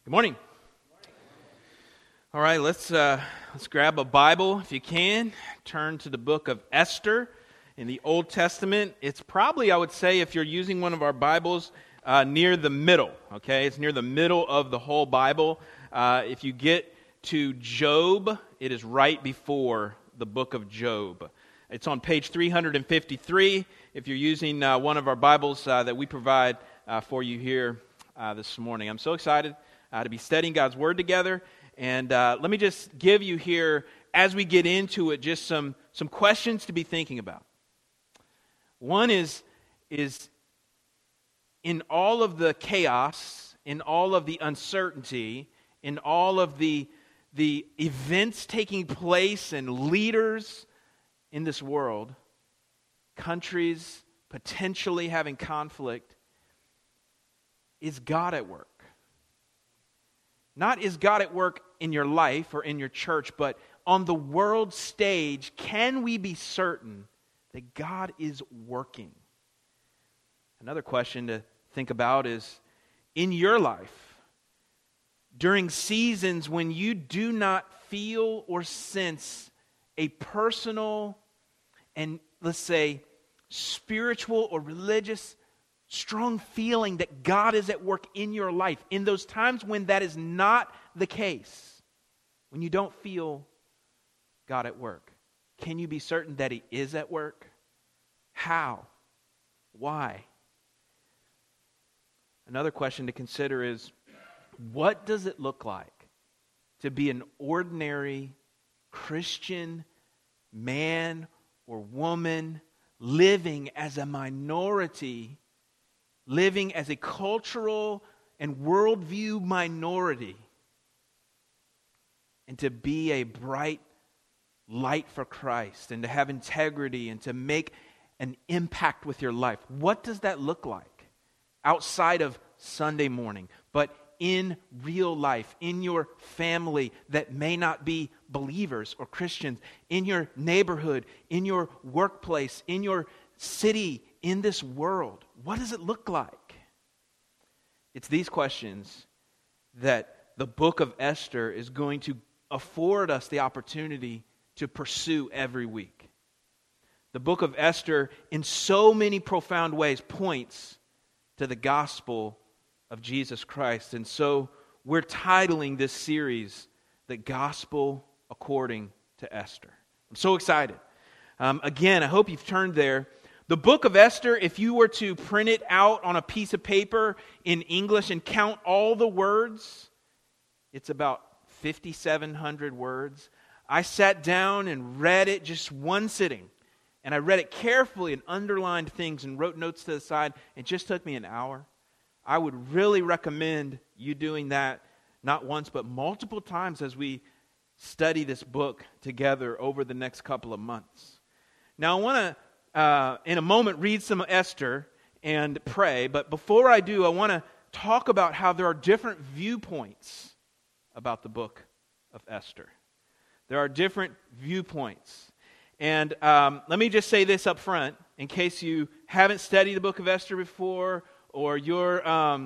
Good morning. All right, let's grab a Bible if you can. Turn to the book of Esther in the Old Testament. It's probably, I would say, if you're using one of our Bibles, near the middle. Okay, it's near the middle of the whole Bible. If you get to Job, it is right before the book of Job. It's on page 353. If you're using one of our Bibles that we provide for you here this morning, I'm so excited to be studying God's Word together. And let me just give you here, as we get into it, just some questions to be thinking about. One is in all of the chaos, in all of the uncertainty, in all of the events taking place and leaders in this world, countries potentially having conflict, is God at work? Not is God at work in your life or in your church, but on the world stage, can we be certain that God is working? Another question to think about is, in your life, during seasons when you do not feel or sense a personal and, let's say, spiritual or religious strong feeling that God is at work in your life, in those times when that is not the case, when you don't feel God at work, can you be certain that He is at work? How? Why? Another question to consider is, what does it look like to be an ordinary Christian man or woman living as a minority, living as a cultural and worldview minority, and to be a bright light for Christ, and to have integrity, and to make an impact with your life? What does that look like outside of Sunday morning, but in real life, in your family that may not be believers or Christians, in your neighborhood, in your workplace, in your city, in this world? What does it look like? It's these questions that the book of Esther is going to afford us the opportunity to pursue every week. The book of Esther, in so many profound ways, points to the gospel of Jesus Christ. And so we're titling this series, The Gospel According to Esther. I'm so excited. Again, I hope you've turned there. The book of Esther, if you were to print it out on a piece of paper in English and count all the words, it's about 5,700 words. I sat down and read it just one sitting. And I read it carefully and underlined things and wrote notes to the side. It just took me an hour. I would really recommend you doing that not once but multiple times as we study this book together over the next couple of months. Now I want to, in a moment, read some Esther and pray. But before I do, I want to talk about how there are different viewpoints about the book of Esther. There are different viewpoints. And let me just say this up front, in case you haven't studied the book of Esther before, or you're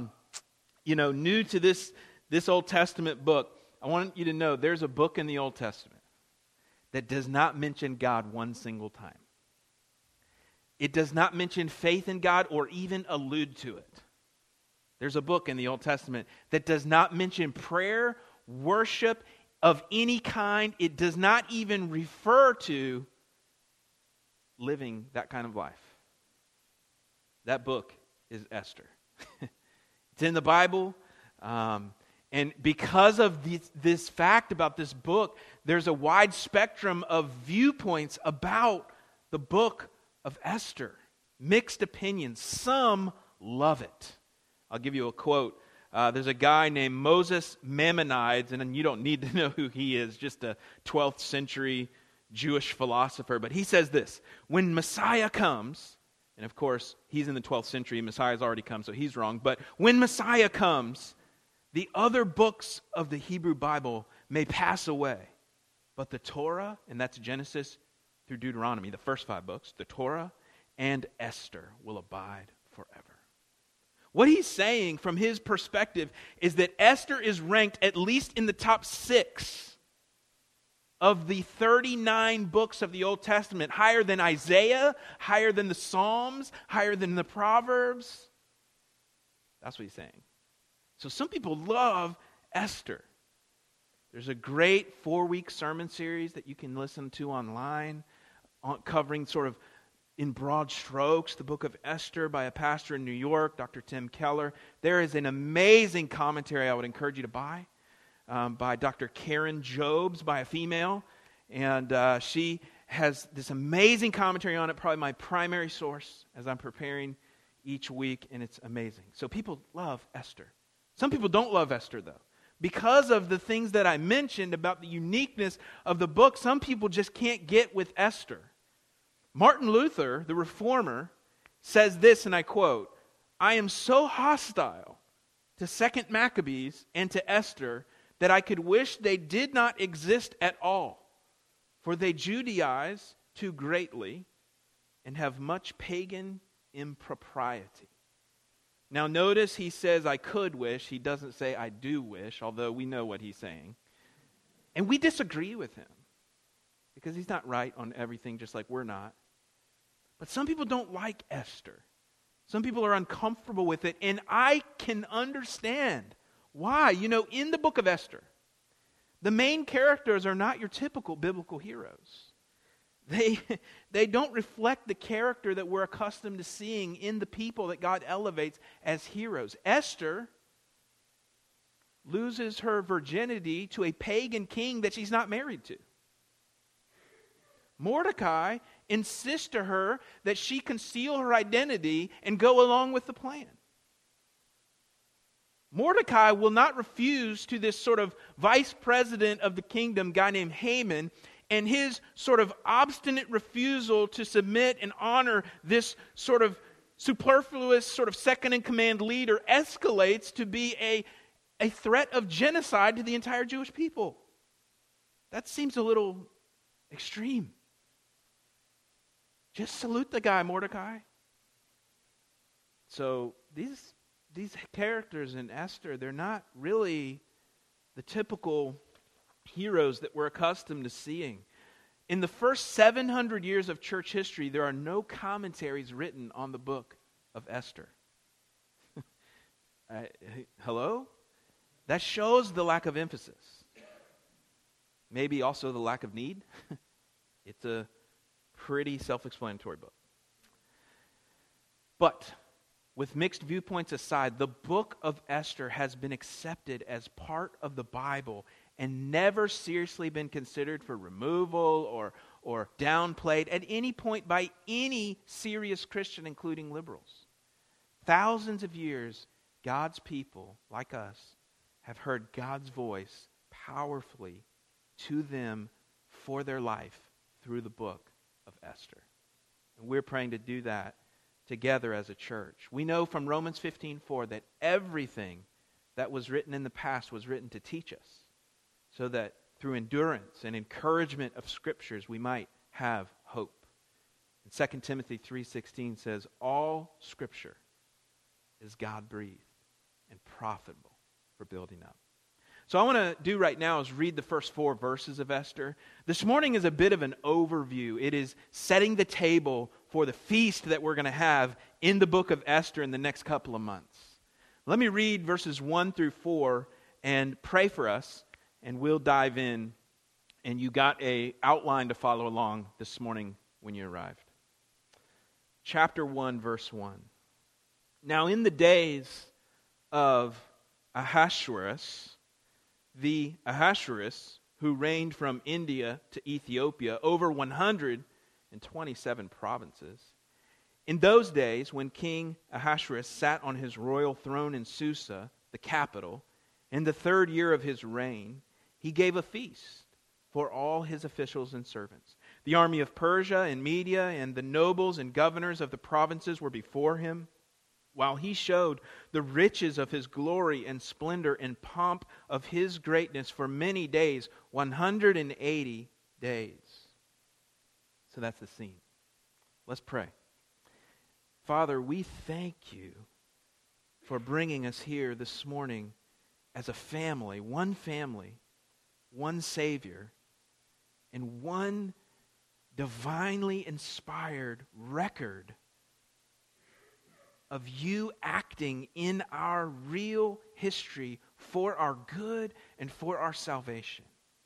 new to this Old Testament book. I want you to know there's a book in the Old Testament that does not mention God one single time. It does not mention faith in God or even allude to it. There's a book in the Old Testament that does not mention prayer, worship of any kind. It does not even refer to living that kind of life. That book is Esther. It's in the Bible. And because of this fact about this book, there's a wide spectrum of viewpoints about the book of Esther. Mixed opinions. Some love it. I'll give you a quote. There's a guy named Moses Maimonides, and you don't need to know who he is, just a 12th century Jewish philosopher. But he says this: when Messiah comes, and of course, he's in the 12th century, Messiah's already come, so he's wrong. But when Messiah comes, the other books of the Hebrew Bible may pass away. But the Torah, and that's Genesis through Deuteronomy, the first 5 books, the Torah and Esther will abide forever. What he's saying from his perspective is that Esther is ranked at least in the top 6 of the 39 books of the Old Testament, higher than Isaiah, higher than the Psalms, higher than the Proverbs. That's what he's saying. So some people love Esther. There's a great 4-week sermon series that you can listen to online covering sort of in broad strokes the book of Esther by a pastor in New York, Dr. Tim Keller. There is an amazing commentary I would encourage you to buy by Dr. Karen Jobes, by a female. And she has this amazing commentary on it, probably my primary source as I'm preparing each week, and it's amazing. So people love Esther. Some people don't love Esther, though. Because of the things that I mentioned about the uniqueness of the book, some people just can't get with Esther. Martin Luther, the reformer, says this, and I quote, "I am so hostile to 2 Maccabees and to Esther that I could wish they did not exist at all, for they Judaize too greatly and have much pagan impropriety." Now notice he says, "I could wish." He doesn't say, "I do wish," although we know what he's saying. And we disagree with him because he's not right on everything, just like we're not. But some people don't like Esther. Some people are uncomfortable with it, and I can understand why. You know, in the book of Esther, the main characters are not your typical biblical heroes. They don't reflect the character that we're accustomed to seeing in the people that God elevates as heroes. Esther loses her virginity to a pagan king that she's not married to. Mordecai insists to her that she conceal her identity and go along with the plan. Mordecai will not refuse to this sort of vice president of the kingdom, guy named Haman, and his sort of obstinate refusal to submit and honor this sort of superfluous, sort of second-in-command leader escalates to be a threat of genocide to the entire Jewish people. That seems a little extreme. Just salute the guy, Mordecai. So these characters in Esther, they're not really the typical heroes that we're accustomed to seeing. In the first 700 years of church history, there are no commentaries written on the book of Esther. Hello? That shows the lack of emphasis. Maybe also the lack of need. It's a pretty self-explanatory book. But with mixed viewpoints aside, the book of Esther has been accepted as part of the Bible and never seriously been considered for removal or downplayed at any point by any serious Christian, including liberals. Thousands of years, God's people, like us, have heard God's voice powerfully to them for their life through the book of Esther. And we're praying to do that together as a church. We know from Romans 15:4 that everything that was written in the past was written to teach us, so that through endurance and encouragement of Scriptures we might have hope. And 2 Timothy 3:16 says, all Scripture is God-breathed and profitable for building up. So I want to do right now is read the first 4 verses of Esther. This morning is a bit of an overview. It is setting the table for the feast that we're going to have in the book of Esther in the next couple of months. Let me read verses 1 through 4 and pray for us, and we'll dive in. And you got an outline to follow along this morning when you arrived. Chapter 1, verse 1. Now in the days of Ahasuerus, the Ahasuerus who reigned from India to Ethiopia over 127 provinces. In those days, when King Ahasuerus sat on his royal throne in Susa, the capital, in the 3rd year of his reign, he gave a feast for all his officials and servants. The army of Persia and Media and the nobles and governors of the provinces were before him, while he showed the riches of his glory and splendor and pomp of his greatness for many days, 180 days. So that's the scene. Let's pray. Father, we thank you for bringing us here this morning as a family, one Savior, and one divinely inspired record of you acting in our real history for our good and for our salvation.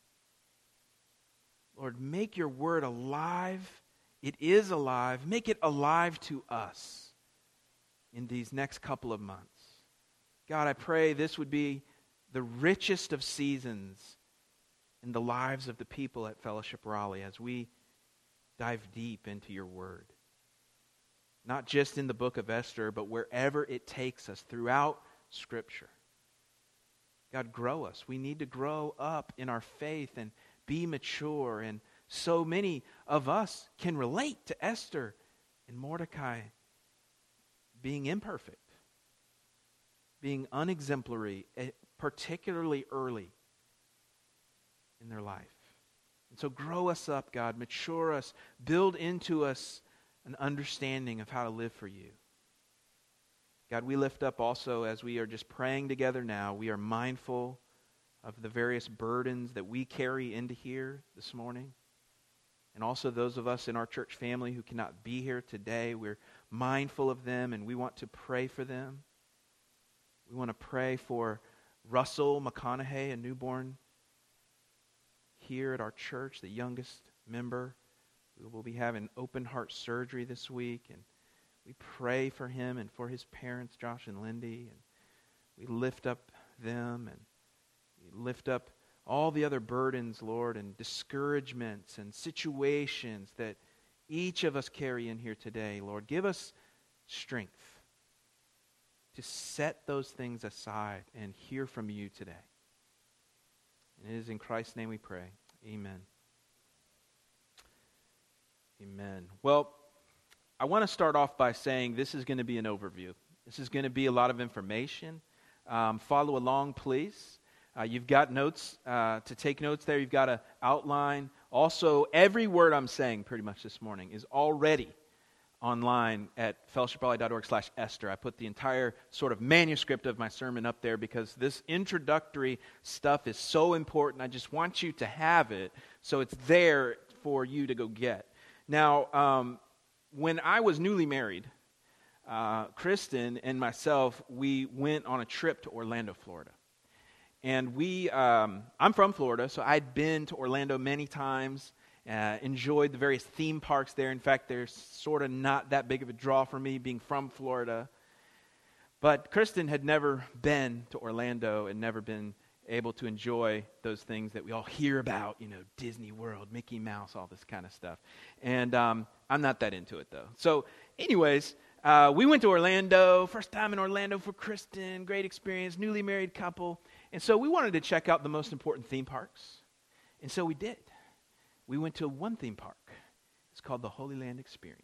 Lord, make your word alive. It is alive. Make it alive to us in these next couple of months. God, I pray this would be the richest of seasons in the lives of the people at Fellowship Raleigh as we dive deep into your word. Not just in the book of Esther, but wherever it takes us throughout Scripture. God, grow us. We need to grow up in our faith and be mature. And so many of us can relate to Esther and Mordecai being imperfect, being unexemplary, particularly early in their life. And so grow us up, God. Mature us. Build into us an understanding of how to live for you. God, we lift up also as we are just praying together now, we are mindful of the various burdens that we carry into here this morning. And also those of us in our church family who cannot be here today, we're mindful of them and we want to pray for them. We want to pray for Russell McConaughey, a newborn here at our church, the youngest member. We will be having open heart surgery this week, and we pray for him and for his parents, Josh and Lindy, and we lift up them, and we lift up all the other burdens, Lord, and discouragements and situations that each of us carry in here today. Lord, give us strength to set those things aside and hear from you today. And it is in Christ's name we pray. Amen. Amen. Well, I want to start off by saying this is going to be an overview. This is going to be a lot of information. Follow along, please. You've got notes to take notes there. You've got an outline. Also, every word I'm saying pretty much this morning is already online at fellowshipraleigh.org/Esther. I put the entire sort of manuscript of my sermon up there because this introductory stuff is so important. I just want you to have it so it's there for you to go get. Now, when I was newly married, Kristen and myself, we went on a trip to Orlando, Florida. And I'm from Florida, so I'd been to Orlando many times, enjoyed the various theme parks there. In fact, they're sort of not that big of a draw for me being from Florida. But Kristen had never been to Orlando and never been able to enjoy those things that we all hear about, Disney World, Mickey Mouse, all this kind of stuff. And I'm not that into it, though. So anyways, we went to Orlando, first time in Orlando for Kristen, great experience, newly married couple. And so we wanted to check out the most important theme parks. And so we did. We went to one theme park. It's called the Holy Land Experience.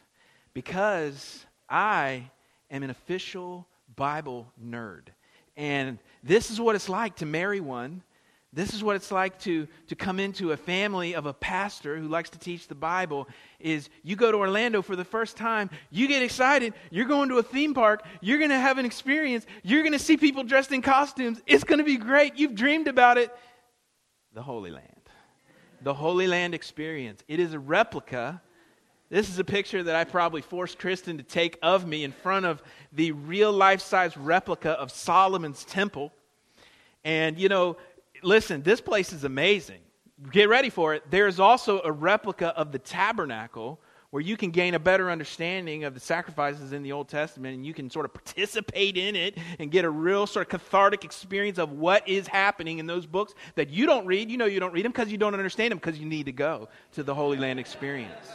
Because I am an official Bible nerd. And this is what it's like to marry one. This is what it's like to come into a family of a pastor who likes to teach the Bible. Is you go to Orlando for the first time, you get excited, you're going to a theme park, you're going to have an experience, you're going to see people dressed in costumes, it's going to be great, you've dreamed about it. The Holy Land. The Holy Land Experience. It is a replica. This is a picture that I probably forced Kristen to take of me in front of the real life-size replica of Solomon's temple. And, listen, this place is amazing. Get ready for it. There's also a replica of the tabernacle where you can gain a better understanding of the sacrifices in the Old Testament, and you can sort of participate in it and get a real sort of cathartic experience of what is happening in those books that you don't read. You don't read them because you don't understand them because you need to go to the Holy Land Experience.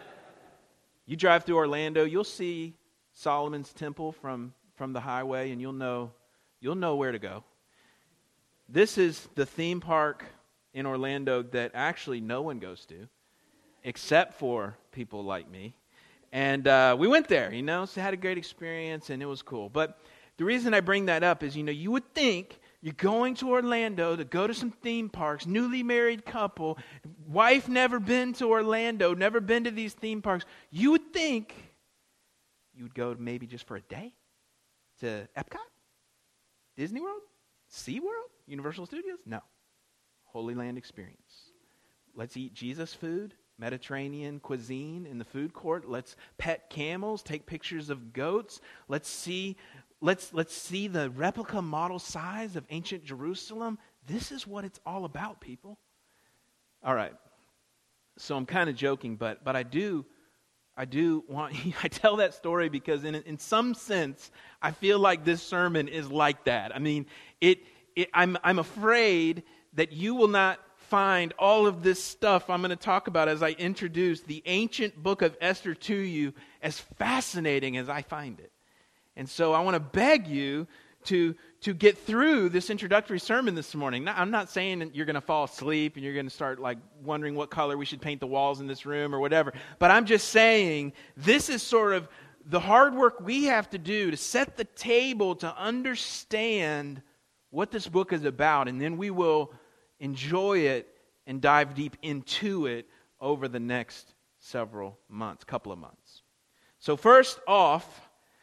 You drive through Orlando, you'll see Solomon's temple from the highway, and you'll know where to go. This is the theme park in Orlando that actually no one goes to, except for people like me. And we went there, so had a great experience, and it was cool. But the reason I bring that up is, you would think you're going to Orlando to go to some theme parks, newly married couple, wife never been to Orlando, never been to these theme parks. You would think you would go maybe just for a day to Epcot? Disney World? SeaWorld? Universal Studios? No. Holy Land experience. Let's eat Jesus food, Mediterranean cuisine in the food court. Let's pet camels, take pictures of goats. Let's see the replica model size of ancient Jerusalem. This is what it's all about, people. All right. So I'm kind of joking, but I do want I tell that story because in some sense I feel like this sermon is like that. I mean, I'm afraid that you will not find all of this stuff I'm going to talk about as I introduce the ancient book of Esther to you as fascinating as I find it. And so I want to beg you to get through this introductory sermon this morning. Now, I'm not saying that you're going to fall asleep and you're going to start like wondering what color we should paint the walls in this room or whatever. But I'm just saying this is sort of the hard work we have to do to set the table to understand what this book is about. And then we will enjoy it and dive deep into it over the next couple of months. So first off,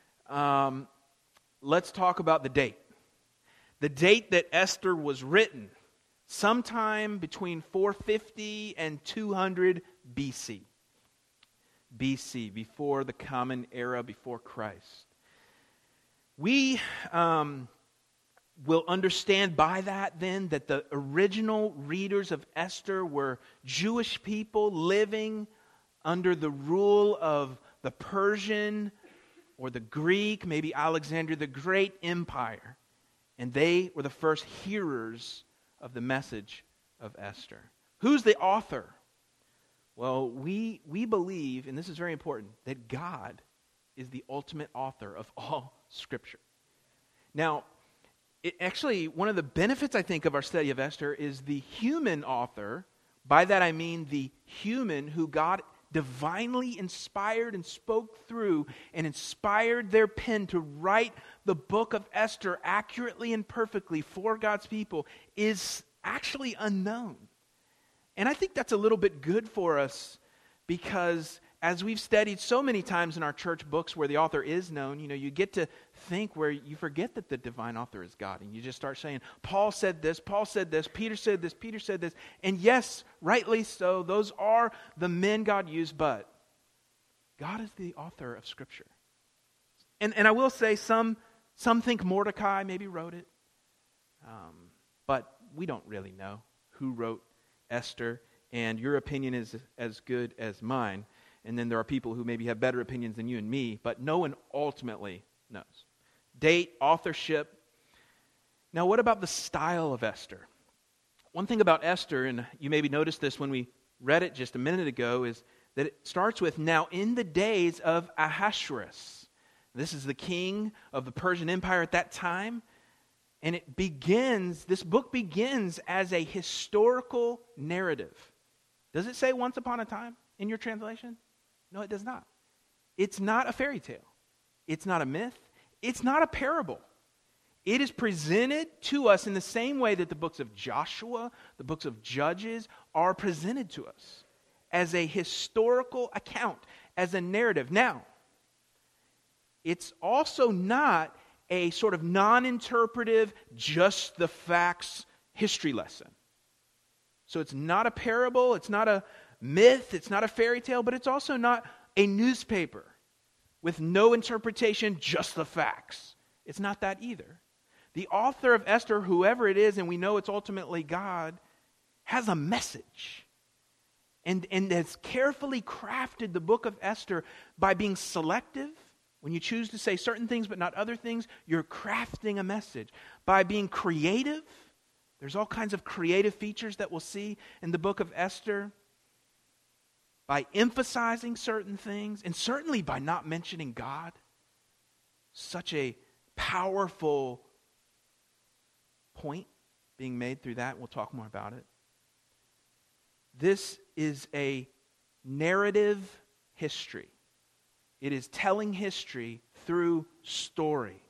let's talk about the date. The date that Esther was written, sometime between 450 and 200 BC. BC, before the Common Era, before Christ. We will understand by that then that the original readers of Esther were Jewish people living under the rule of the Persian or the Greek, maybe Alexander the Great Empire. And they were the first hearers of the message of Esther. Who's the author? Well, we believe, and this is very important, that God is the ultimate author of all Scripture. Now, actually, one of the benefits, I think, of our study of Esther is the human author. By that I mean the human who God divinely inspired and spoke through and inspired their pen to write the book of Esther accurately and perfectly for God's people is actually unknown. And I think that's a little bit good for us because as we've studied so many times in our church books where the author is known, you get to think where you forget that the divine author is God. And you just start saying, Paul said this, Peter said this, Peter said this. And yes, rightly so, those are the men God used, but God is the author of Scripture. And I will say, some think Mordecai maybe wrote it. But we don't really know who wrote Esther. And your opinion is as good as mine. And then there are people who maybe have better opinions than you and me, but no one ultimately knows. Date, authorship. Now, what about the style of Esther? One thing about Esther, and you maybe noticed this when we read it just a minute ago, is that it starts with, now in the days of Ahasuerus. This is the king of the Persian Empire at that time. And this book begins as a historical narrative. Does it say once upon a time in your translation? No, it does not. It's not a fairy tale. It's not a myth. It's not a parable. It is presented to us in the same way that the books of Joshua, the books of Judges are presented to us as a historical account, as a narrative. Now, it's also not a sort of non-interpretive, just the facts history lesson. So it's not a parable, it's not a myth, it's not a fairy tale, but it's also not a newspaper with no interpretation, just the facts. It's not that either. The author of Esther, whoever it is, and we know it's ultimately God, has a message and has carefully crafted the book of Esther by being selective. When you choose to say certain things but not other things, you're crafting a message. By being creative, there's all kinds of creative features that we'll see in the book of Esther. By emphasizing certain things, and certainly by not mentioning God. Such a powerful point being made through that. We'll talk more about it. This is a narrative history. It is telling history through story.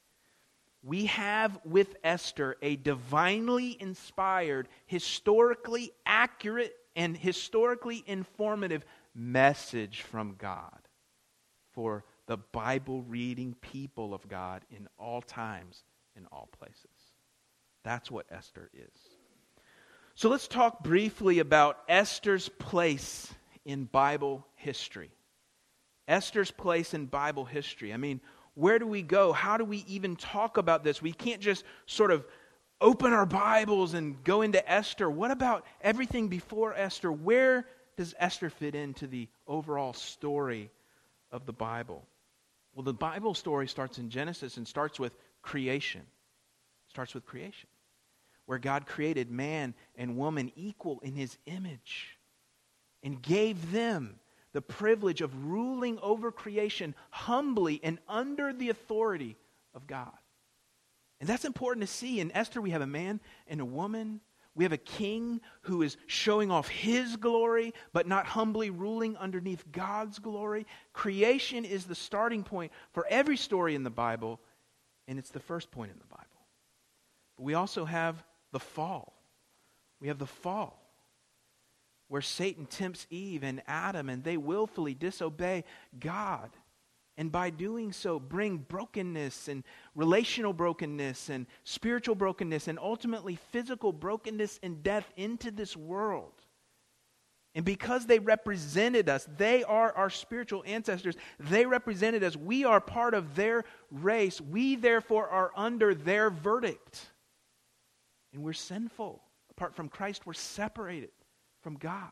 We have with Esther a divinely inspired, historically accurate, and historically informative message from God for the Bible-reading people of God in all times, in all places. That's what Esther is. So let's talk briefly about Esther's place in Bible history. Esther's place in Bible history. I mean, where do we go? How do we even talk about this? We can't just sort of open our Bibles and go into Esther. What about everything before Esther? Where does Esther fit into the overall story of the Bible? Well, the Bible story starts in Genesis and starts with creation. It starts with creation, where God created man and woman equal in His image and gave them the privilege of ruling over creation humbly and under the authority of God. And that's important to see. In Esther, we have a man and a woman. We have a king who is showing off his glory, but not humbly ruling underneath God's glory. Creation is the starting point for every story in the Bible, and it's the first point in the Bible. But we also have the fall. We have the fall, where Satan tempts Eve and Adam, and they willfully disobey God. And by doing so, bring brokenness and relational brokenness and spiritual brokenness and ultimately physical brokenness and death into this world. And because they represented us, they are our spiritual ancestors. They represented us. We are part of their race. We therefore are under their verdict. And we're sinful. Apart from Christ, we're separated from God.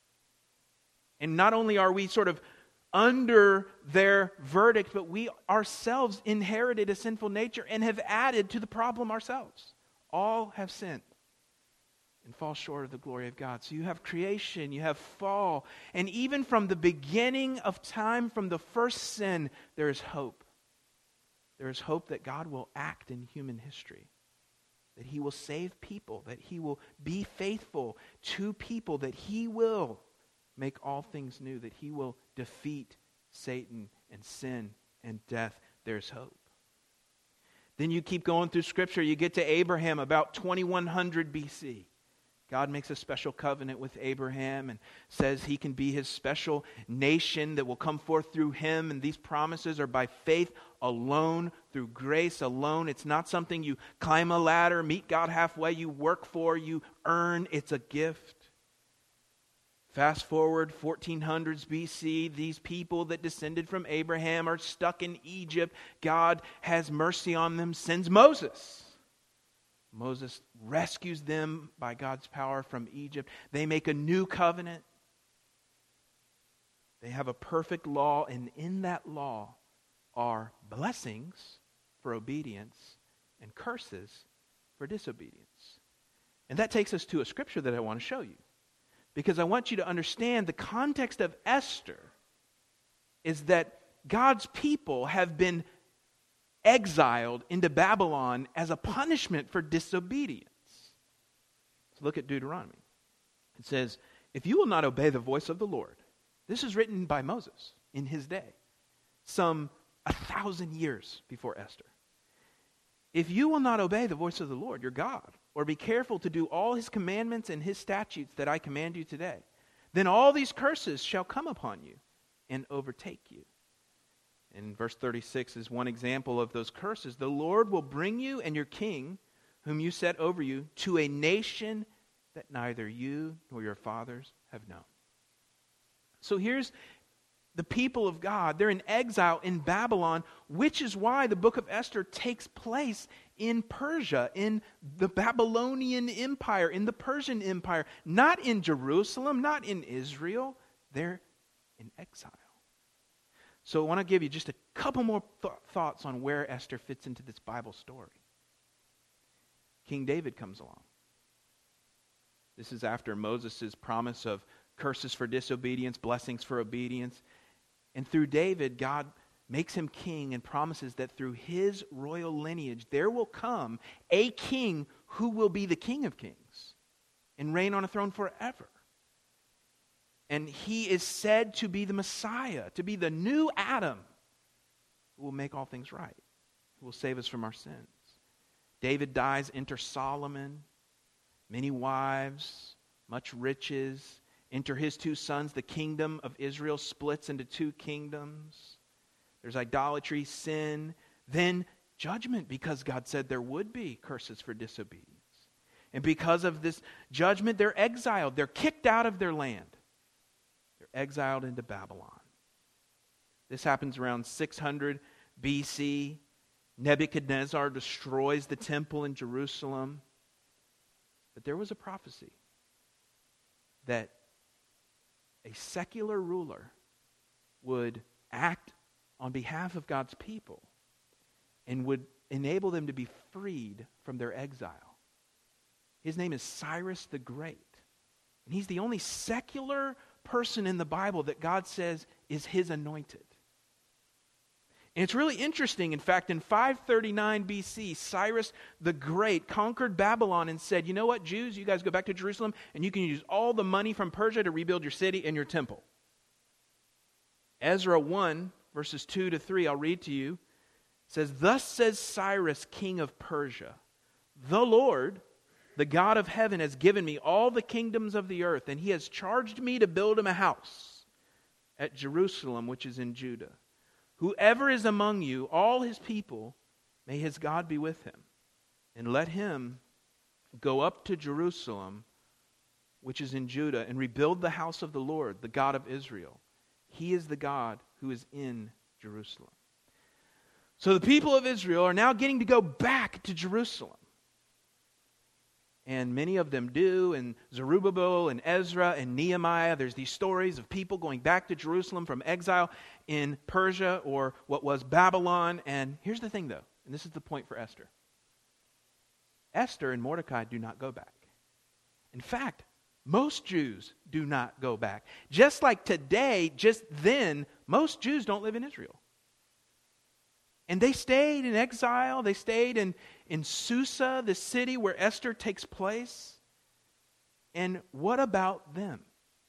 And not only are we sort of under their verdict, but we ourselves inherited a sinful nature and have added to the problem ourselves. All have sinned and fall short of the glory of God. So you have creation, you have fall, and even from the beginning of time, from the first sin, there is hope. There is hope that God will act in human history, that He will save people, that He will be faithful to people, that He will make all things new, that He will defeat Satan and sin and death. There's hope. Then you keep going through Scripture, you get to Abraham about 2100 BC. God makes a special covenant with Abraham and says he can be his special nation that will come forth through him. And these promises are by faith alone, through grace alone. It's not something you climb a ladder, meet God halfway, you work for, you earn. It's a gift. Fast forward 1400s BC, these people that descended from Abraham are stuck in Egypt. God has mercy on them, sends Moses. Moses rescues them by God's power from Egypt. They make a new covenant. They have a perfect law, and in that law are blessings for obedience and curses for disobedience. And that takes us to a scripture that I want to show you, because I want you to understand the context of Esther is that God's people have been exiled into Babylon as a punishment for disobedience. So look at Deuteronomy. It says, if you will not obey the voice of the Lord, this is written by Moses in his day, some 1,000 years before Esther. If you will not obey the voice of the Lord, your God, or be careful to do all His commandments and His statutes that I command you today, then all these curses shall come upon you and overtake you. And verse 36 is one example of those curses. The Lord will bring you and your king, whom you set over you, to a nation that neither you nor your fathers have known. So here's the people of God. They're in exile in Babylon, which is why the book of Esther takes place in Persia, in the Babylonian Empire, in the Persian Empire, not in Jerusalem, not in Israel. They're in exile. So I want to give you just a couple more thoughts on where Esther fits into this Bible story. King David comes along. This is after Moses' promise of curses for disobedience, blessings for obedience. And through David, God makes him king and promises that through his royal lineage, there will come a king who will be the King of Kings and reign on a throne forever. And he is said to be the Messiah, to be the new Adam who will make all things right, who will save us from our sins. David dies, enter Solomon, many wives, much riches. Enter his two sons, the kingdom of Israel splits into two kingdoms. There's idolatry, sin, then judgment, because God said there would be curses for disobedience. And because of this judgment, they're exiled. They're kicked out of their land. They're exiled into Babylon. This happens around 600 BC. Nebuchadnezzar destroys the temple in Jerusalem. But there was a prophecy that a secular ruler would act on behalf of God's people and would enable them to be freed from their exile. His name is Cyrus the Great. And he's the only secular person in the Bible that God says is his anointed. And it's really interesting. In fact, in 539 BC, Cyrus the Great conquered Babylon and said, you know what, Jews, you guys go back to Jerusalem and you can use all the money from Persia to rebuild your city and your temple. Ezra 1, verses 2 to 3, I'll read to you. It says, thus says Cyrus, king of Persia, the Lord, the God of heaven, has given me all the kingdoms of the earth, and he has charged me to build him a house at Jerusalem, which is in Judah. Whoever is among you, all his people, may his God be with him. And let him go up to Jerusalem, which is in Judah, and rebuild the house of the Lord, the God of Israel. He is the God who is in Jerusalem. So the people of Israel are now getting to go back to Jerusalem. And many of them do, and Zerubbabel and Ezra and Nehemiah, there's these stories of people going back to Jerusalem from exile in Persia or what was Babylon. And here's the thing though, and this is the point for Esther. Esther and Mordecai do not go back. In fact, most Jews do not go back. Just like today, just then, most Jews don't live in Israel. And they stayed in exile. They stayed in Susa, the city where Esther takes place. And what about them?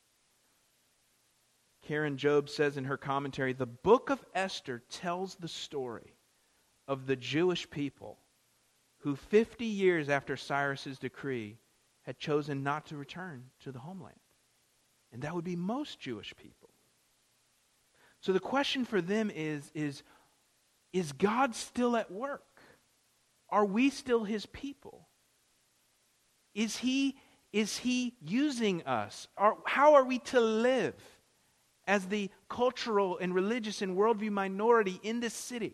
Karen Job says in her commentary, the book of Esther tells the story of the Jewish people who 50 years after Cyrus's decree had chosen not to return to the homeland. And that would be most Jewish people. So the question for them is God still at work? Are we still his people? Is he using us? How are we to live as the cultural and religious and worldview minority in this city?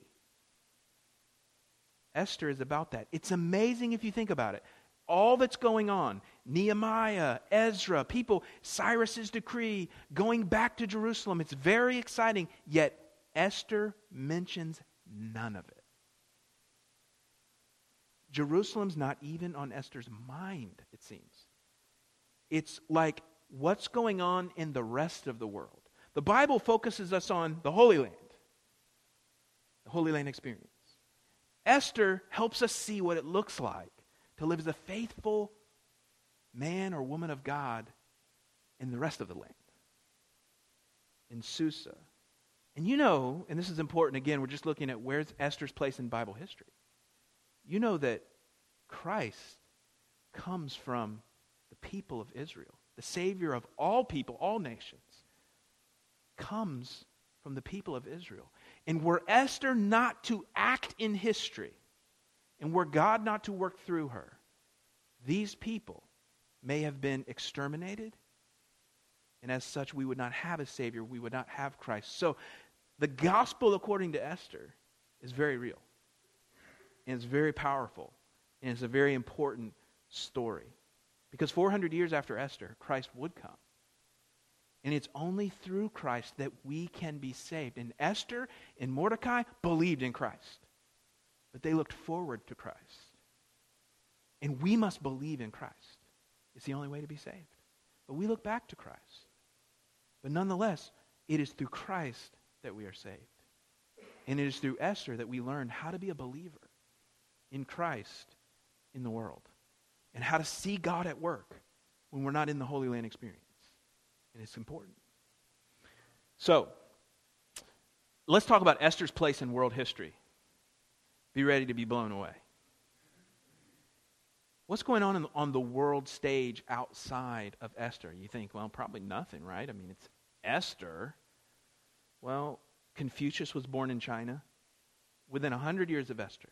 Esther is about that. It's amazing if you think about it. All that's going on, Nehemiah, Ezra, people, Cyrus's decree, going back to Jerusalem. It's very exciting, yet Esther mentions none of it. Jerusalem's not even on Esther's mind, it seems. It's like what's going on in the rest of the world. The Bible focuses us on the Holy Land, the Holy Land experience. Esther helps us see what it looks like to live as a faithful man or woman of God in the rest of the land, in Susa. And you know, and this is important, again, we're just looking at where's Esther's place in Bible history. You know that Christ comes from the people of Israel. The Savior of all people, all nations, comes from the people of Israel. And were Esther not to act in history, and were God not to work through her, these people may have been exterminated, and as such we would not have a Savior, we would not have Christ. So the gospel according to Esther is very real, and it's very powerful, and it's a very important story. Because 400 years after Esther, Christ would come. And it's only through Christ that we can be saved. And Esther and Mordecai believed in Christ. But they looked forward to Christ. And we must believe in Christ. It's the only way to be saved. But we look back to Christ. But nonetheless, it is through Christ that we are saved. And it is through Esther that we learn how to be a believer in Christ in the world. And how to see God at work when we're not in the Holy Land experience. And it's important. So, let's talk about Esther's place in world history. Be ready to be blown away. What's going on the world stage outside of Esther? You think, well, probably nothing, right? I mean, it's Esther. Well, Confucius was born in China. Within 100 years of Esther,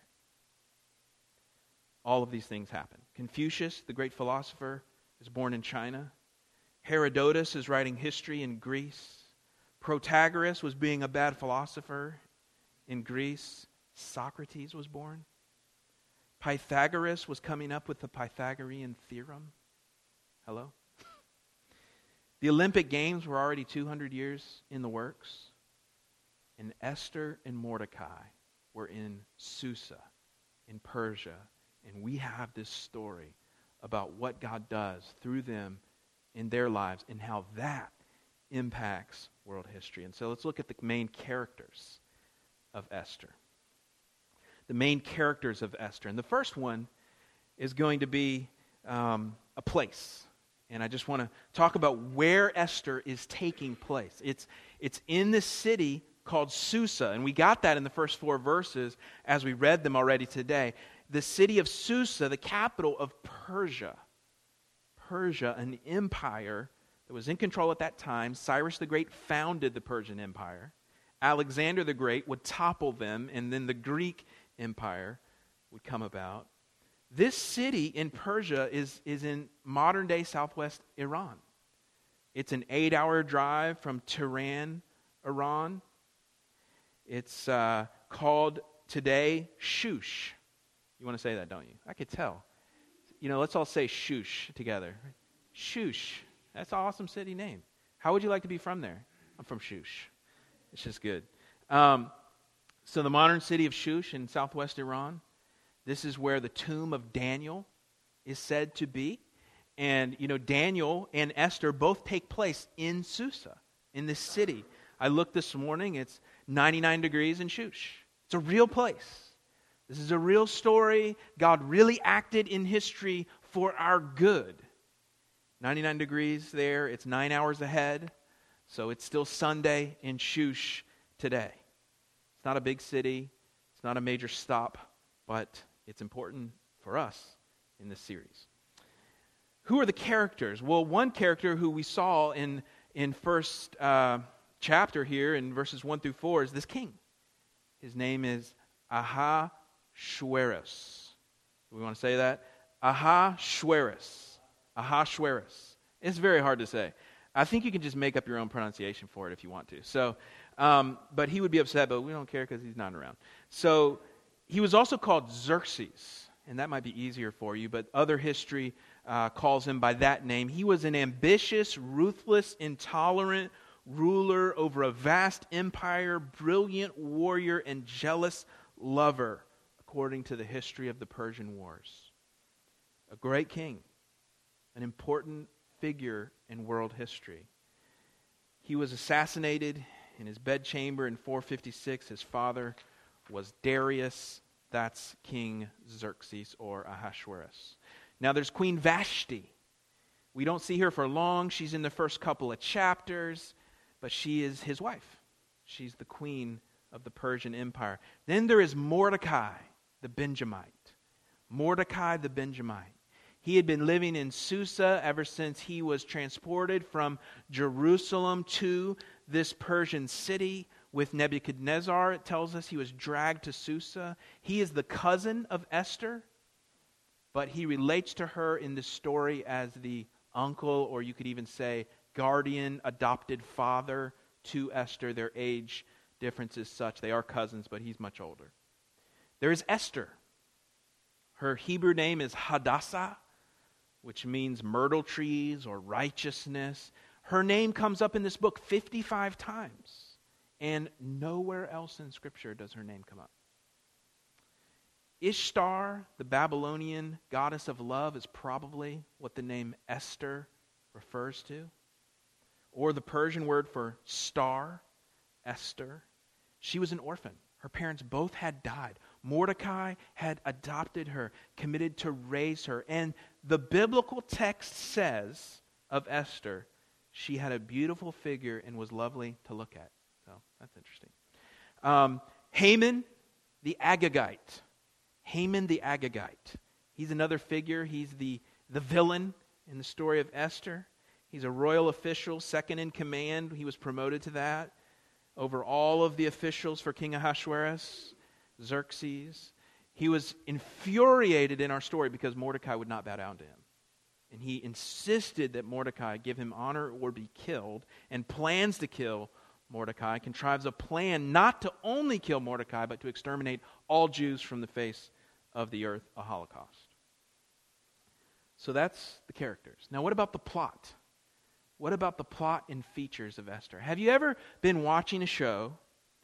all of these things happen. Confucius, the great philosopher, is born in China. Herodotus is writing history in Greece. Protagoras was being a bad philosopher in Greece. Socrates was born. Pythagoras was coming up with the Pythagorean theorem. Hello? The Olympic Games were already 200 years in the works. And Esther and Mordecai were in Susa, in Persia. And we have this story about what God does through them in their lives and how that impacts world history. And so let's look at the main characters of Esther. The main characters of Esther. And the first one is going to be a place. And I just want to talk about where Esther is taking place. It's in this city called Susa. And we got that in the first 4 verses as we read them already today. The city of Susa, the capital of Persia. Persia, an empire that was in control at that time. Cyrus the Great founded the Persian Empire. Alexander the Great would topple them, and then the Greek Empire would come about. This city in Persia is in modern-day southwest Iran. It's an 8-hour drive from Tehran, Iran. It's called today Shush. You want to say that, don't you? I could tell. Let's all say Shush together. Shush. That's an awesome city name. How would you like to be from there? I'm from Shush. It's just good. So the modern city of Shush in southwest Iran, this is where the tomb of Daniel is said to be. And, Daniel and Esther both take place in Susa, in this city. I looked this morning, it's 99 degrees in Shush. It's a real place. This is a real story. God really acted in history for our good. 99 degrees there. It's 9 hours ahead. So it's still Sunday in Shush today. It's not a big city. It's not a major stop. But it's important for us in this series. Who are the characters? Well, one character who we saw in first chapter here in verses 1 through 4 is this king. His name is Ahasuerus. Do we want to say that? Ahasuerus. Ahasuerus. It's very hard to say. I think you can just make up your own pronunciation for it if you want to. So, but he would be upset, but we don't care because he's not around. So he was also called Xerxes, and that might be easier for you, but other history calls him by that name. He was an ambitious, ruthless, intolerant ruler over a vast empire, brilliant warrior, and jealous lover, according to the history of the Persian Wars. A great king, an important figure in world history. He was assassinated in his bedchamber in 456. His father was Darius. That's King Xerxes or Ahasuerus. Now there's Queen Vashti. We don't see her for long. She's in the first couple of chapters, but she is his wife. She's the queen of the Persian Empire. Then there is Mordecai, the Benjamite. Mordecai the Benjamite. He had been living in Susa ever since he was transported from Jerusalem to this Persian city with Nebuchadnezzar. It tells us he was dragged to Susa. He is the cousin of Esther, but he relates to her in this story as the uncle, or you could even say guardian, adopted father to Esther. Their age difference is such. They are cousins, but he's much older. There is Esther. Her Hebrew name is Hadassah, which means myrtle trees or righteousness. Her name comes up in this book 55 times, and nowhere else in Scripture does her name come up. Ishtar, the Babylonian goddess of love, is probably what the name Esther refers to. Or the Persian word for star, Esther. She was an orphan. Her parents both had died. Mordecai had adopted her, committed to raise her. And the biblical text says of Esther, she had a beautiful figure and was lovely to look at. So that's interesting. Haman, the Agagite. Haman the Agagite. He's another figure. He's the villain in the story of Esther. He's a royal official, second in command. He was promoted to that. over all of the officials for King Ahasuerus, Xerxes. He was infuriated in our story because Mordecai would not bow down to him. And he insisted that Mordecai give him honor or be killed, and plans to kill Mordecai, contrives a plan not to only kill Mordecai, but to exterminate all Jews from the face of the earth, a Holocaust. So that's the characters. Now what about the plot? What about the plot and features of Esther? Have you ever been watching a show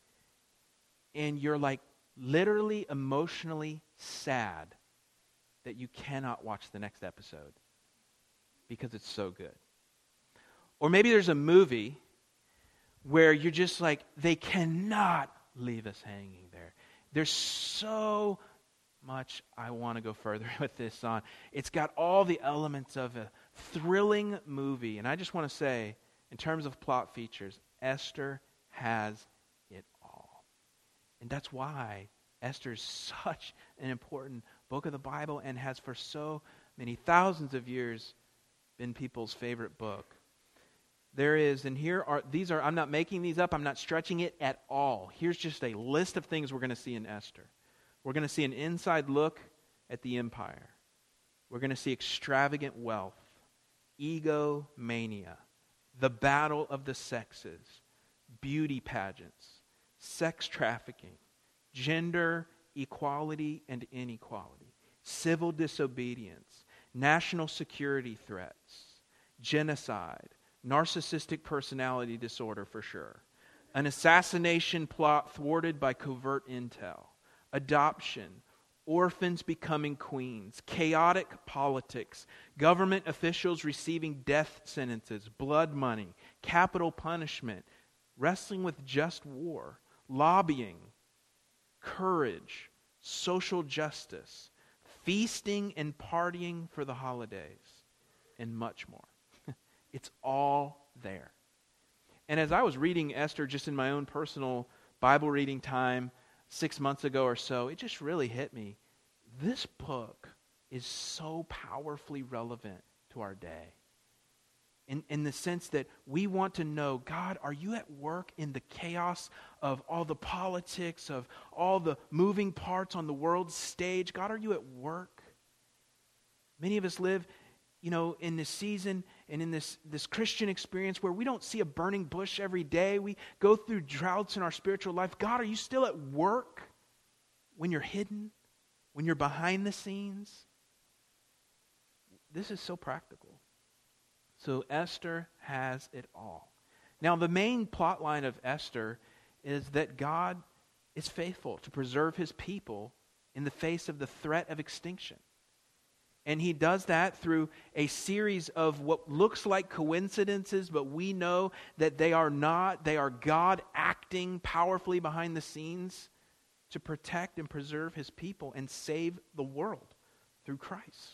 and you're like literally emotionally sad that you cannot watch the next episode because it's so good? Or maybe there's a movie where you're just like, they cannot leave us hanging there. There's so much I want to go further with this on. It's got all the elements of a thrilling movie. And I just want to say, in terms of plot features, Esther has it all. And that's why Esther is such an important book of the Bible and has for so many thousands of years been people's favorite book. There is, and these are, I'm not making these up, I'm not stretching it at all. Here's just a list of things we're going to see in Esther. We're going to see an inside look at the empire. We're going to see extravagant wealth, egomania, the battle of the sexes, beauty pageants, sex trafficking, gender equality and inequality, civil disobedience, national security threats, genocide, narcissistic personality disorder for sure, an assassination plot thwarted by covert intel, adoption, orphans becoming queens, chaotic politics, government officials receiving death sentences, blood money, capital punishment, wrestling with just war, lobbying, courage, social justice, feasting and partying for the holidays, and much more. It's all there. And as I was reading Esther just in my own personal Bible reading time 6 months ago or so, it just really hit me. This book is so powerfully relevant to our day. In the sense that we want to know, God, are you at work in the chaos of all the politics, of all the moving parts on the world stage? God, are you at work? Many of us live, in this season and in this Christian experience where we don't see a burning bush every day. We go through droughts in our spiritual life. God, are you still at work when you're hidden, when you're behind the scenes? This is so practical. So Esther has it all. Now, the main plot line of Esther is that God is faithful to preserve his people in the face of the threat of extinction. And he does that through a series of what looks like coincidences, but we know that they are not. They are God acting powerfully behind the scenes to protect and preserve his people and save the world through Christ.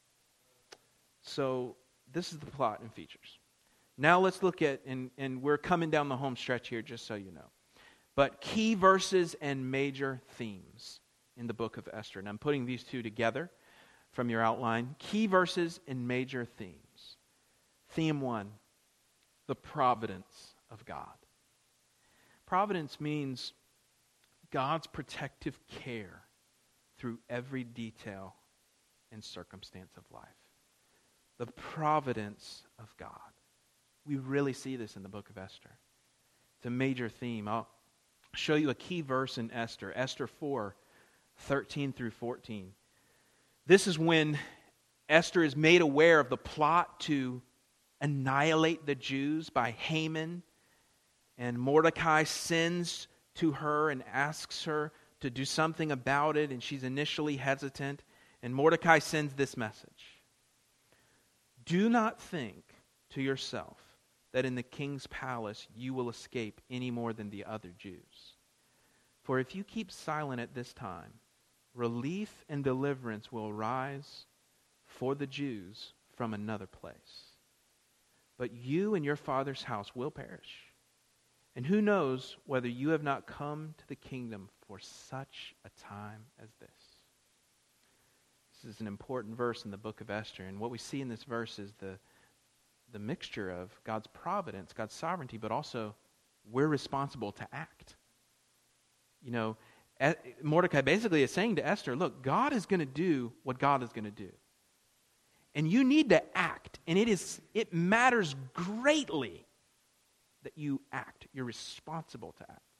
So this is the plot and features. Now let's look at, and we're coming down the home stretch here, just so you know. But key verses and major themes in the book of Esther. And I'm putting these two together from your outline. Key verses and major themes. Theme 1, the providence of God. Providence means God's protective care through every detail and circumstance of life. The providence of God. We really see this in the book of Esther. It's a major theme. I'll show you a key verse in Esther. Esther 4, 13 through 14. This is when Esther is made aware of the plot to annihilate the Jews by Haman. And Mordecai sends to her and asks her to do something about it. And she's initially hesitant. And Mordecai sends this message. Do not think to yourself that in the king's palace you will escape any more than the other Jews. For if you keep silent at this time, relief and deliverance will arise for the Jews from another place. But you and your father's house will perish. And who knows whether you have not come to the kingdom for such a time as this. This is an important verse in the book of Esther. And what we see in this verse is the mixture of God's providence, God's sovereignty, but also we're responsible to act. Mordecai basically is saying to Esther, look, God is going to do what God is going to do. And you need to act. And it matters greatly that you act. You're responsible to act.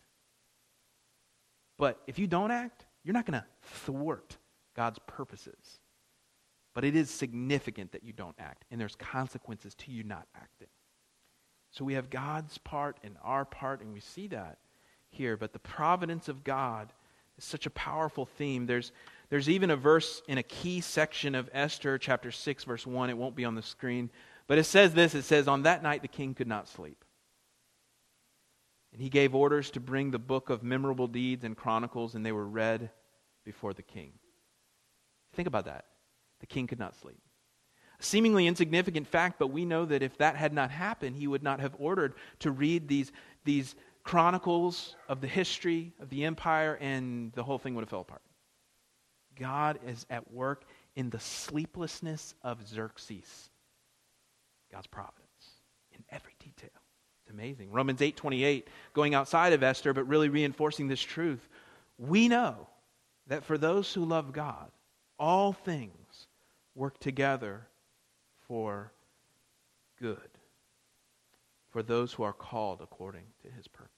But if you don't act, you're not going to thwart God's purposes. But it is significant that you don't act. And there's consequences to you not acting. So we have God's part and our part, and we see that here. But the providence of God is such a powerful theme. There's even a verse in a key section of Esther, chapter 6, verse 1. It won't be on the screen. But it says this. It says, on that night the king could not sleep. And he gave orders to bring the book of memorable deeds and chronicles, and they were read before the king. Think about that. The king could not sleep. A seemingly insignificant fact, but we know that if that had not happened, he would not have ordered to read these chronicles of the history of the empire, and the whole thing would have fell apart. God is at work in the sleeplessness of Xerxes. God's providence in every detail. It's amazing. Romans 8:28, going outside of Esther, but really reinforcing this truth. We know that for those who love God, all things work together for good, for those who are called according to his purpose.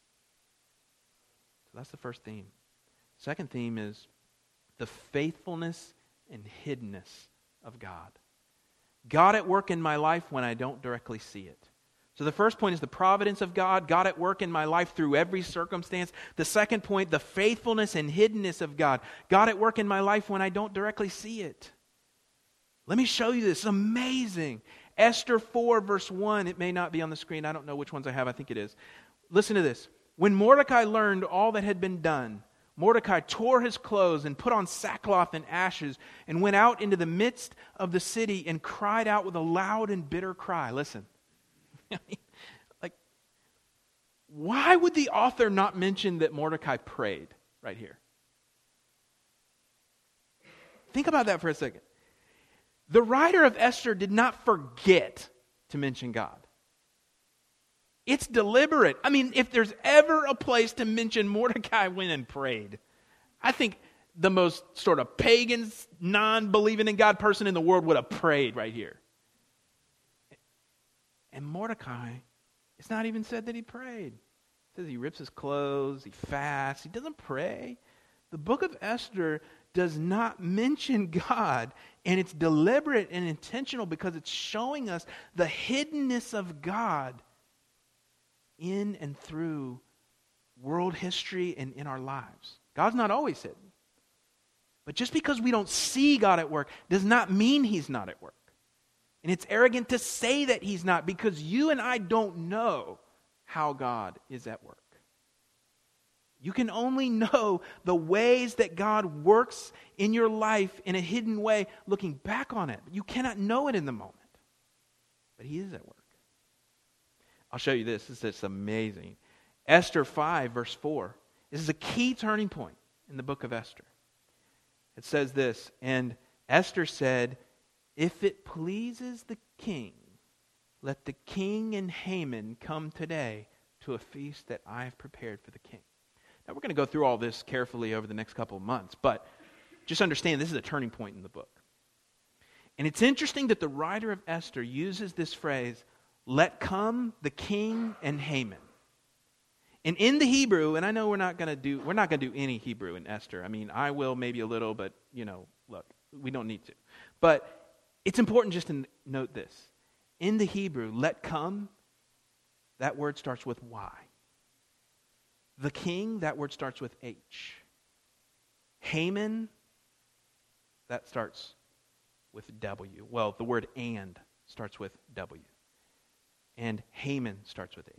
So that's the first theme. Second theme is the faithfulness and hiddenness of God. God at work in my life when I don't directly see it. So the first point is the providence of God, God at work in my life through every circumstance. The second point, the faithfulness and hiddenness of God, God at work in my life when I don't directly see it. Let me show you this. It's amazing. Esther 4, verse 1. It may not be on the screen. I don't know which ones I have. I think it is. Listen to this. When Mordecai learned all that had been done, Mordecai tore his clothes and put on sackcloth and ashes and went out into the midst of the city and cried out with a loud and bitter cry. Listen. Why would the author not mention that Mordecai prayed right here? Think about that for a second. The writer of Esther did not forget to mention God. It's deliberate. I mean, if there's ever a place to mention Mordecai went and prayed, I think the most sort of pagan, non-believing in God person in the world would have prayed right here. And Mordecai, it's not even said that he prayed. It says he rips his clothes, he fasts, he doesn't pray. The book of Esther does not mention God, and it's deliberate and intentional because it's showing us the hiddenness of God in and through world history and in our lives. God's not always hidden. But just because we don't see God at work does not mean he's not at work. And it's arrogant to say that he's not because you and I don't know how God is at work. You can only know the ways that God works in your life in a hidden way looking back on it. You cannot know it in the moment. But he is at work. I'll show you this. This is amazing. Esther 5, verse 4. This is a key turning point in the book of Esther. It says this, and Esther said, if it pleases the king, let the king and Haman come today to a feast that I have prepared for the king. Now, we're going to go through all this carefully over the next couple of months, but just understand this is a turning point in the book. And it's interesting that the writer of Esther uses this phrase, let come the king and Haman. And in the Hebrew, and I know we're not going to do any Hebrew in Esther. I mean, I will maybe a little, but look, we don't need to. But it's important just to note this. In the Hebrew, let come, that word starts with Y. The king, that word starts with H. Haman, that starts with W. Well, the word and starts with W. And Haman starts with H.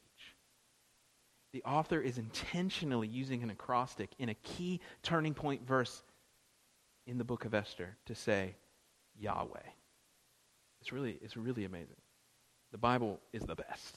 The author is intentionally using an acrostic in a key turning point verse in the book of Esther to say Yahweh. It's really amazing. The Bible is the best.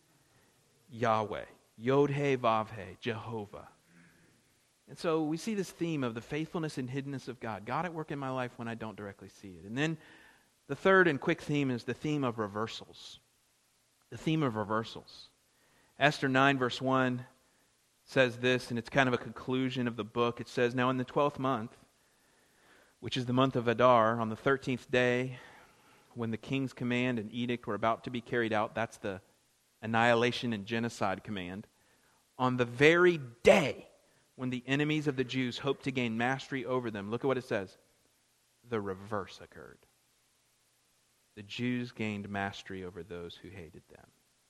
Yahweh. Yod-He, Vav-He, Jehovah. And so we see this theme of the faithfulness and hiddenness of God. God at work in my life when I don't directly see it. And then the third and quick theme is the theme of reversals. The theme of reversals. Esther 9 verse 1 says this, and it's kind of a conclusion of the book. It says, "Now in the 12th month, which is the month of Adar, on the 13th day, when the king's command and edict were about to be carried out," that's the annihilation and genocide command, "on the very day when the enemies of the Jews hoped to gain mastery over them," look at what it says, "the reverse occurred." The Jews gained mastery over those who hated them.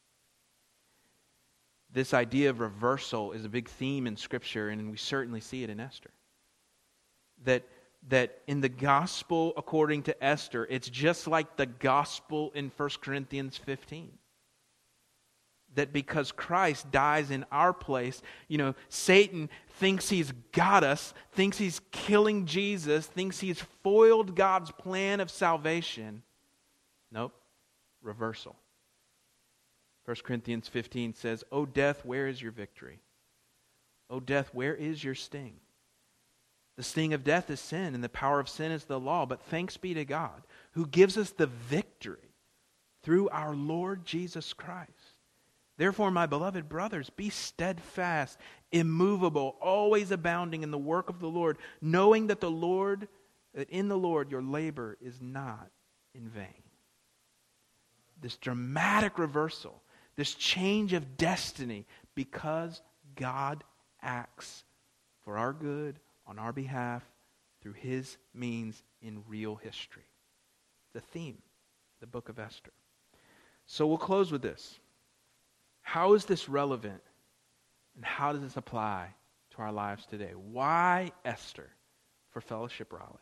This idea of reversal is a big theme in Scripture, and we certainly see it in Esther. That in the gospel according to Esther, it's just like the gospel in 1 Corinthians 15. That because Christ dies in our place, Satan thinks he's got us, thinks he's killing Jesus, thinks he's foiled God's plan of salvation. Nope, reversal. 1 Corinthians 15 says, "O death, where is your victory? O death, where is your sting? The sting of death is sin, and the power of sin is the law. But thanks be to God, who gives us the victory through our Lord Jesus Christ. Therefore, my beloved brothers, be steadfast, immovable, always abounding in the work of the Lord, knowing that in the Lord your labor is not in vain." This dramatic reversal, this change of destiny, because God acts for our good, on our behalf, through His means in real history. The theme, the book of Esther. So we'll close with this. How is this relevant, and how does this apply to our lives today? Why Esther for Fellowship Raleigh?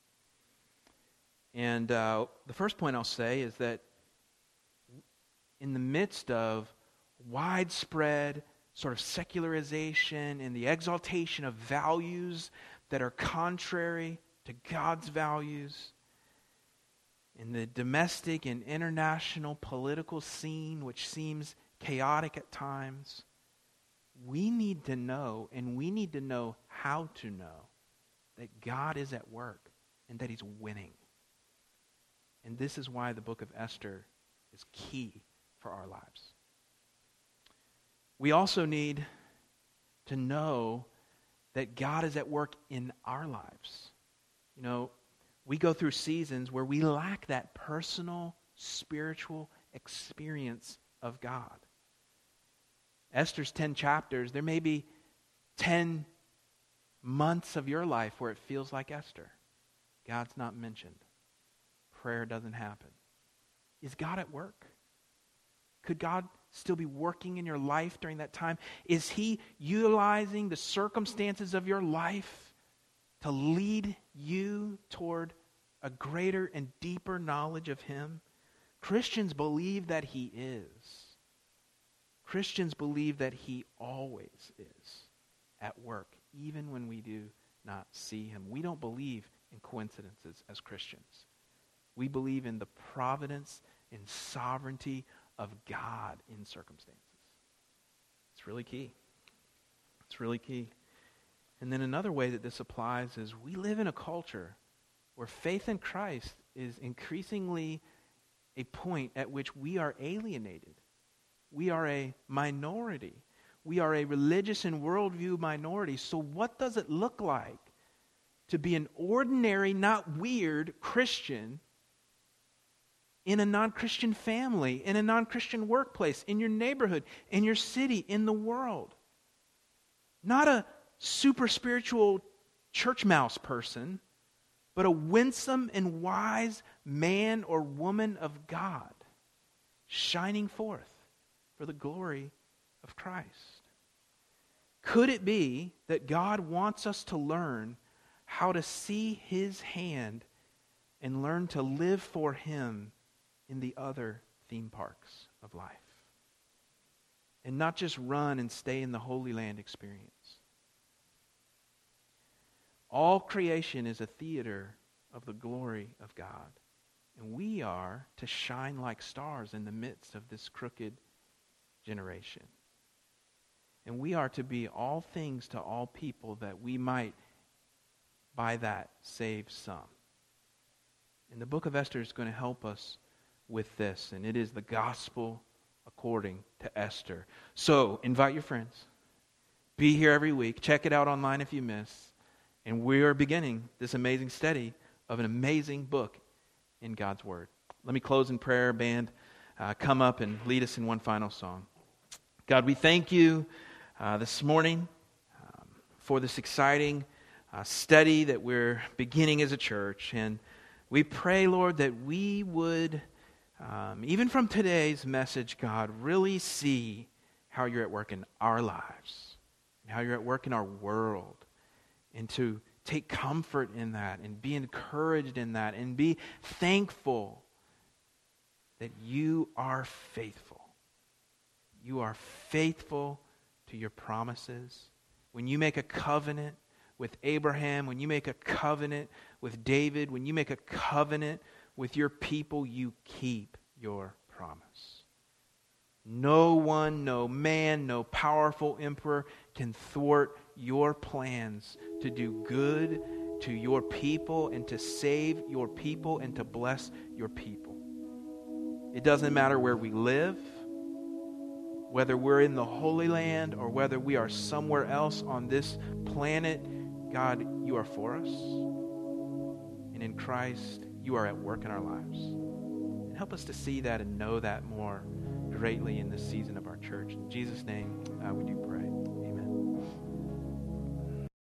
And the first point I'll say is that in the midst of widespread sort of secularization and the exaltation of values that are contrary to God's values, in the domestic and international political scene, which seems chaotic at times, we need to know, and we need to know how to know, that God is at work and that He's winning. And this is why the book of Esther is key for our lives. We also need to know that God is at work in our lives. We go through seasons where we lack that personal, spiritual experience of God. Esther's 10 chapters, there may be 10 months of your life where it feels like Esther. God's not mentioned. Prayer doesn't happen. Is God at work? Could God still be working in your life during that time? Is He utilizing the circumstances of your life to lead you toward a greater and deeper knowledge of Him? Christians believe that He is. Christians believe that He always is at work, even when we do not see Him. We don't believe in coincidences as Christians. We believe in the providence and sovereignty of God in circumstances. It's really key. It's really key. And then another way that this applies is we live in a culture where faith in Christ is increasingly a point at which we are alienated. We are a minority. We are a religious and worldview minority. So what does it look like to be an ordinary, not weird Christian in a non-Christian family, in a non-Christian workplace, in your neighborhood, in your city, in the world? Not a super spiritual church mouse person, but a winsome and wise man or woman of God, shining forth for the glory of Christ. Could it be that God wants us to learn how to see His hand and learn to live for Him in the other theme parks of life? And not just run and stay in the Holy Land experience. All creation is a theater of the glory of God. And we are to shine like stars in the midst of this crooked generation. And we are to be all things to all people, that we might by that save some. And the book of Esther is going to help us with this. And it is the gospel according to Esther. So, invite your friends. Be here every week. Check it out online if you miss. And we are beginning this amazing study of an amazing book in God's Word. Let me close in prayer. Band, come up and lead us in one final song. God, we thank you this morning for this exciting study that we're beginning as a church. And we pray, Lord, that we would, even from today's message, God, really see how you're at work in our lives, and how you're at work in our world, and to take comfort in that, and be encouraged in that, and be thankful that you are faithful. You are faithful to your promises. When you make a covenant with Abraham, when you make a covenant with David, when you make a covenant with your people, you keep your promise. No one, no man, no powerful emperor can thwart your plans to do good to your people and to save your people and to bless your people. It doesn't matter where we live, whether we're in the Holy Land or whether we are somewhere else on this planet. God, you are for us. And in Christ, you are at work in our lives. And help us to see that and know that more greatly in this season of our church. In Jesus' name, we do pray.